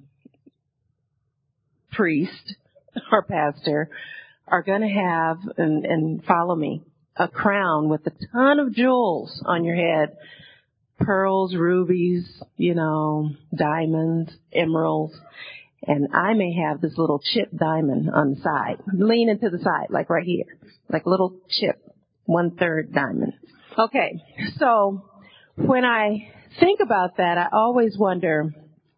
priest or pastor are going to have, and, and follow me, a crown with a ton of jewels on your head, pearls, rubies, you know, diamonds, emeralds. And I may have this little chip diamond on the side, leaning to the side, like right here, like a little chip, one-third diamond. Okay, so when I think about that, I always wonder,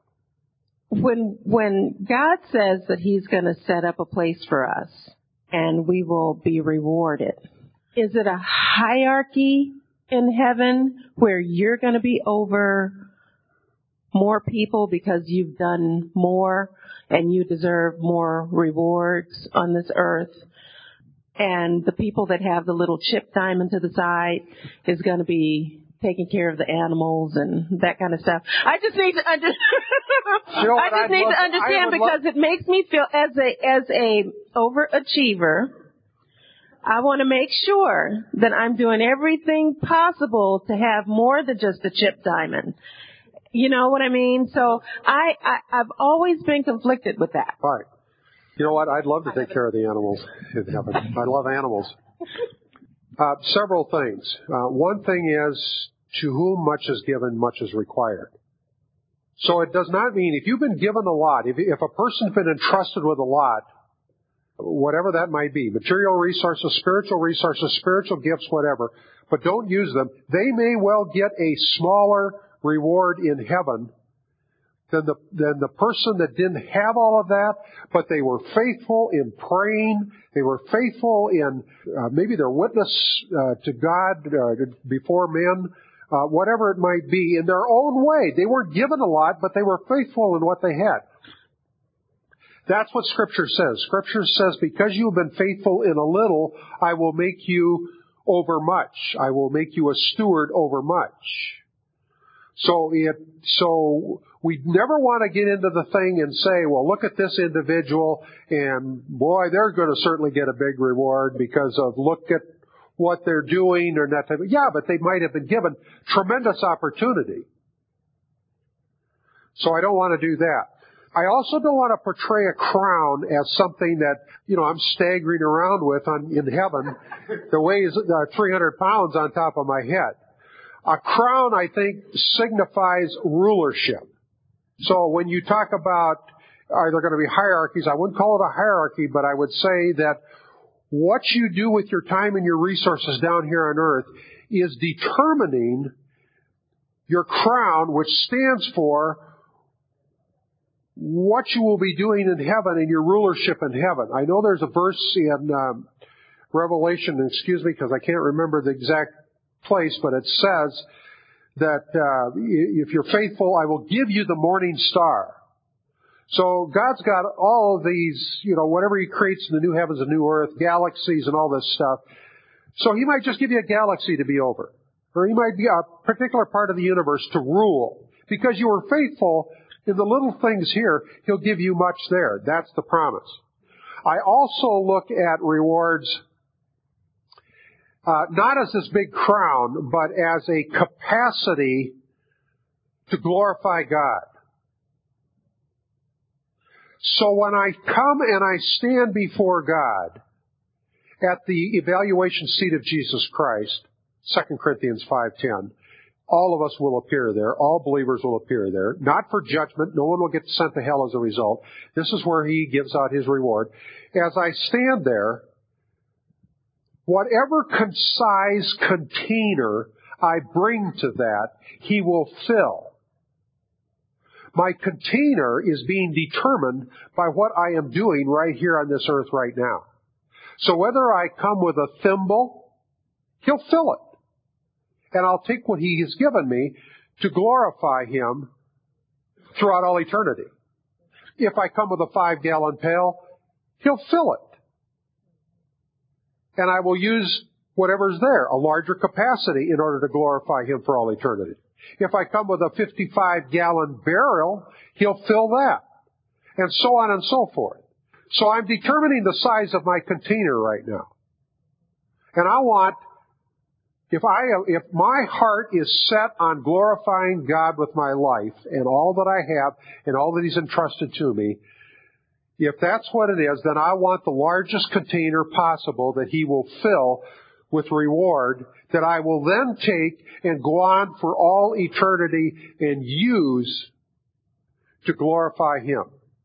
when when God says that he's going to set up a place for us and we will be rewarded, is it a hierarchy in heaven where you're going to be over more people because you've done more and you deserve more rewards on this earth? And the people that have the little chip diamond to the side is going to be taking care of the animals and that kind of stuff. I just need to under- you know I just I'd need to understand because love- it makes me feel as a as a overachiever, I want to make sure that I'm doing everything possible to have more than just a chip diamond. You know what I mean? So I, I, I've always been conflicted with that. All right. You know what? I'd love to take care of the animals in heaven. I love animals. Uh, several things. Uh, one thing is, to whom much is given, much is required. So it does not mean, if you've been given a lot, if, if a person's been entrusted with a lot, whatever that might be, material resources, spiritual resources, spiritual gifts, whatever, but don't use them, they may well get a smaller reward in heaven than the, than the person that didn't have all of that, but they were faithful in praying, they were faithful in uh, maybe their witness uh, to God uh, before men, uh, whatever it might be, in their own way. They weren't given a lot, but they were faithful in what they had. That's what Scripture says. Scripture says, because you have been faithful in a little, I will make you over much. I will make you a steward over much. So it, so we never want to get into the thing and say, well, look at this individual, and boy, they're going to certainly get a big reward because of look at what they're doing or that type of, yeah, but they might have been given tremendous opportunity. So I don't want to do that. I also don't want to portray a crown as something that, you know, I'm staggering around with on, in heaven that weighs uh, three hundred pounds on top of my head. A crown, I think, signifies rulership. So when you talk about are there going to be hierarchies, I wouldn't call it a hierarchy, but I would say that what you do with your time and your resources down here on earth is determining your crown, which stands for what you will be doing in heaven and your rulership in heaven. I know there's a verse in um, Revelation, excuse me, because I can't remember the exact place, but it says that uh, if you're faithful, I will give you the morning star. So God's got all of these, you know, whatever He creates in the new heavens and new earth, galaxies and all this stuff. So He might just give you a galaxy to be over. Or He might be a particular part of the universe to rule. Because you were faithful in the little things here, He'll give you much there. That's the promise. I also look at rewards uh, not as this big crown, but as a capacity to glorify God. So when I come and I stand before God at the evaluation seat of Jesus Christ, Second Corinthians five ten, all of us will appear there. All believers will appear there. Not for judgment. No one will get sent to hell as a result. This is where He gives out His reward. As I stand there, whatever size container I bring to that, He will fill. My container is being determined by what I am doing right here on this earth right now. So whether I come with a thimble, He'll fill it. And I'll take what He has given me to glorify Him throughout all eternity. If I come with a five-gallon pail, He'll fill it. And I will use whatever's there, a larger capacity, in order to glorify Him for all eternity. If I come with a fifty-five gallon barrel, He'll fill that. And so on and so forth. So I'm determining the size of my container right now. And I want, if I, if my heart is set on glorifying God with my life and all that I have and all that He's entrusted to me, if that's what it is, then I want the largest container possible that He will fill with reward that I will then take and go on for all eternity and use to glorify Him.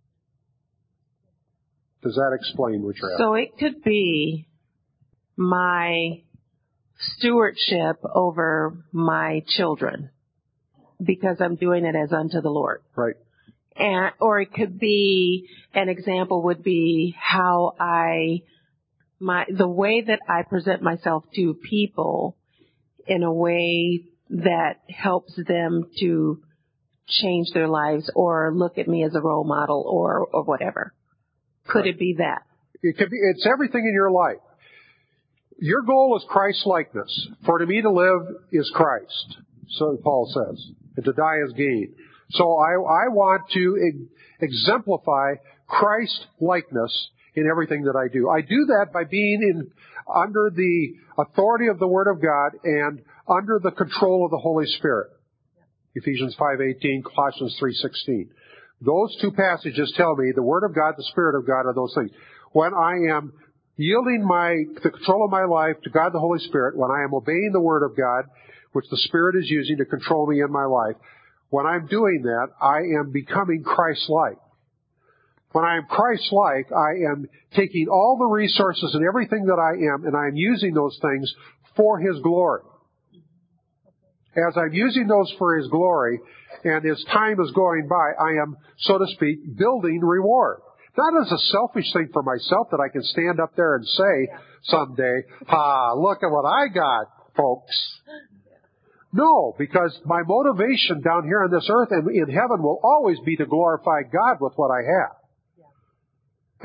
Does that explain what you're asking? So it could be my stewardship over my children because I'm doing it as unto the Lord. Right. And, or it could be, an example would be how I, my, the way that I present myself to people in a way that helps them to change their lives or look at me as a role model or, or whatever. Could right. it be that? It could be, it's everything in your life. Your goal is Christ-likeness. For to me to live is Christ, so Paul says, and to die is gain. So I, I want to exemplify Christ-likeness in everything that I do. I do that by being in under the authority of the Word of God and under the control of the Holy Spirit. Ephesians five eighteen, Colossians three sixteen. Those two passages tell me the Word of God, the Spirit of God are those things. When I am yielding my the control of my life to God the Holy Spirit, when I am obeying the Word of God, which the Spirit is using to control me in my life, when I'm doing that, I am becoming Christ-like. When I am Christ-like, I am taking all the resources and everything that I am, and I am using those things for His glory. As I'm using those for His glory, and as time is going by, I am, so to speak, building reward. Not as a selfish thing for myself that I can stand up there and say someday, ah, look at what I got, folks. No, because my motivation down here on this earth and in heaven will always be to glorify God with what I have.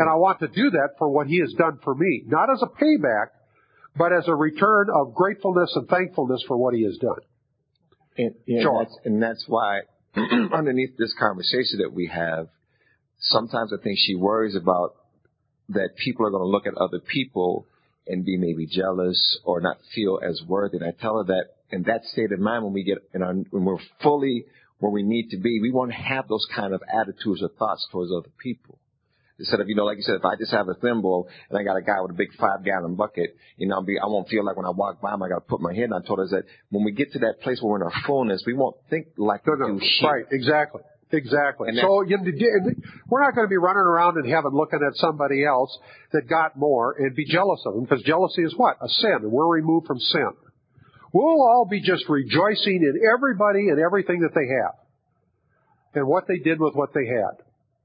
And I want to do that for what He has done for me. Not as a payback, but as a return of gratefulness and thankfulness for what He has done. And, and, sure. that's, and that's why underneath this conversation that we have, sometimes I think she worries about that people are going to look at other people and be maybe jealous or not feel as worthy. And I tell her that in that state of mind, when we get in our, when we're fully where we need to be, we won't have those kind of attitudes or thoughts towards other people. Instead of, you know, like you said, if I just have a thimble and I got a guy with a big five gallon bucket, you know, I'll be, I won't feel like when I walk by him, I got to put my head down. I told us that when we get to that place where we're in our fullness, we won't think like no, we no. do here. Right, exactly. Exactly. And so you, we're not going to be running around in heaven looking at somebody else that got more and be jealous of them, because jealousy is what? A sin, and we're removed from sin. We'll all be just rejoicing in everybody and everything that they have and what they did with what they had.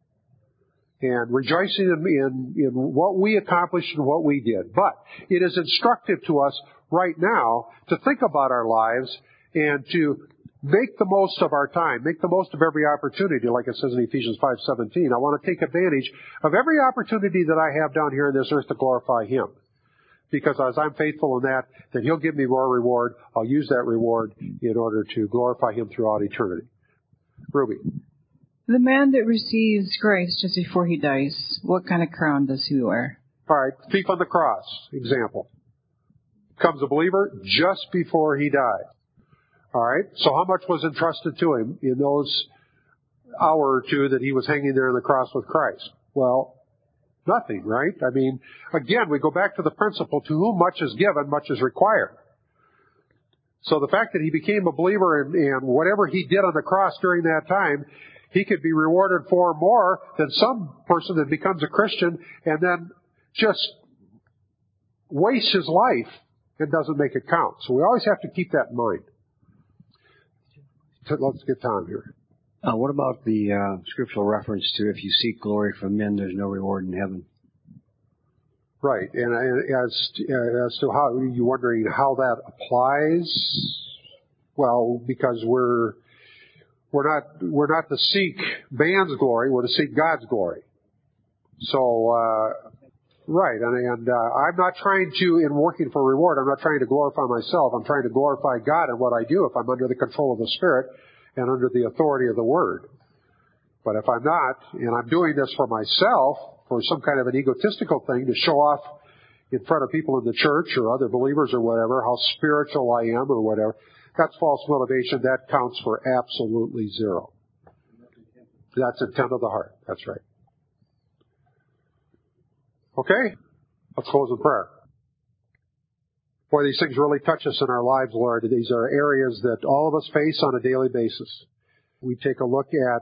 And rejoicing in, in, in what we accomplished and what we did. But it is instructive to us right now to think about our lives and to make the most of our time, make the most of every opportunity, like it says in Ephesians five seventeen. I want to take advantage of every opportunity that I have down here in this earth to glorify Him. Because as I'm faithful in that, then He'll give me more reward. I'll use that reward in order to glorify Him throughout eternity. Ruby. The man that receives grace just before he dies, what kind of crown does he wear? All right, thief on the cross, example. Becomes a believer just before he died. All right, so how much was entrusted to him in those hour or two that he was hanging there on the cross with Christ? Well, nothing, right? I mean, again, we go back to the principle, to whom much is given, much is required. So the fact that he became a believer and, and whatever he did on the cross during that time, he could be rewarded for more than some person that becomes a Christian and then just wastes his life and doesn't make it count. So we always have to keep that in mind. Let's get Tom here. Uh, what about the uh, scriptural reference to if you seek glory from men, there's no reward in heaven? Right, and, and as to, as to how you're wondering how that applies, well, because we're we're not we're not to seek man's glory, we're to seek God's glory. So, uh, right, and, and uh, I'm not trying to, in working for reward, I'm not trying to glorify myself. I'm trying to glorify God in what I do if I'm under the control of the Spirit and under the authority of the Word. But if I'm not, and I'm doing this for myself, for some kind of an egotistical thing to show off in front of people in the church or other believers or whatever, how spiritual I am or whatever, that's false motivation. That counts for absolutely zero. That's intent of the heart. That's right. Okay? Let's close in prayer. Boy, these things really touch us in our lives, Lord. These are areas that all of us face on a daily basis. We take a look at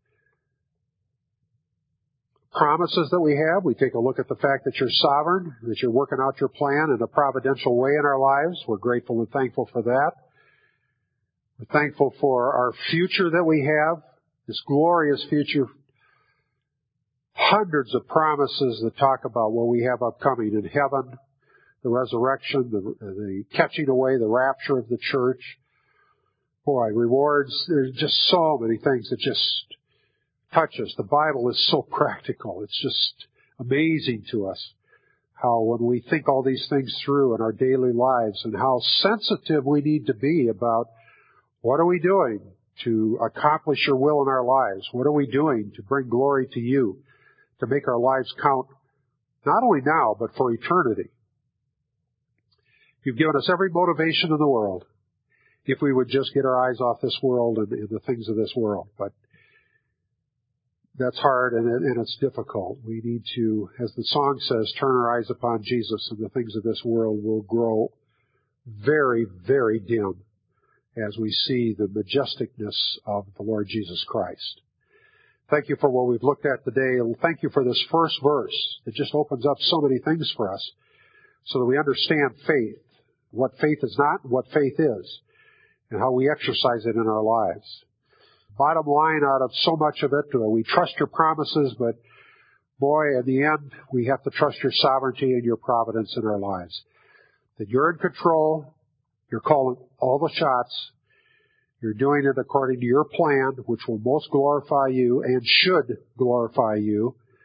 promises that we have. We take a look at the fact that you're sovereign, that you're working out your plan in a providential way in our lives. We're grateful and thankful for that. We're thankful for our future that we have, this glorious future. Hundreds of promises that talk about what we have upcoming in heaven, the resurrection, the, the catching away, the rapture of the church. Boy, rewards. There's just so many things that just touch us. The Bible is so practical. It's just amazing to us how when we think all these things through in our daily lives and how sensitive we need to be about what are we doing to accomplish your will in our lives? What are we doing to bring glory to you, to make our lives count not only now but for eternity? You've given us every motivation in the world if we would just get our eyes off this world and, and the things of this world. But that's hard and, and it's difficult. We need to, as the song says, turn our eyes upon Jesus, and the things of this world will grow very, very dim as we see the majesticness of the Lord Jesus Christ. Thank you for what we've looked at today, and thank you for this first verse that just opens up so many things for us so that we understand faith, what faith is not, and what faith is, and how we exercise it in our lives. Bottom line out of so much of it, we trust your promises, but boy, in the end, we have to trust your sovereignty and your providence in our lives. That you're in control, you're calling all the shots, you're doing it according to your plan, which will most glorify you and should glorify you,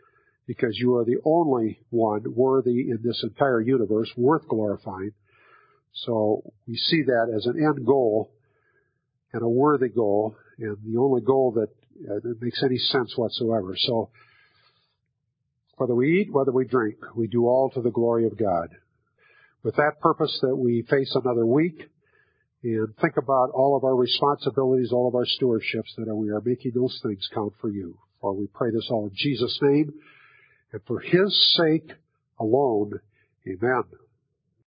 because you are the only one worthy in this entire universe, worth glorifying. So we see that as an end goal and a worthy goal, and the only goal that, uh, that makes any sense whatsoever. So whether we eat, whether we drink, we do all to the glory of God. With that purpose that we face another week and think about all of our responsibilities, all of our stewardships, that we are making those things count for you. For we pray this all in Jesus' name, and for His sake alone. Amen.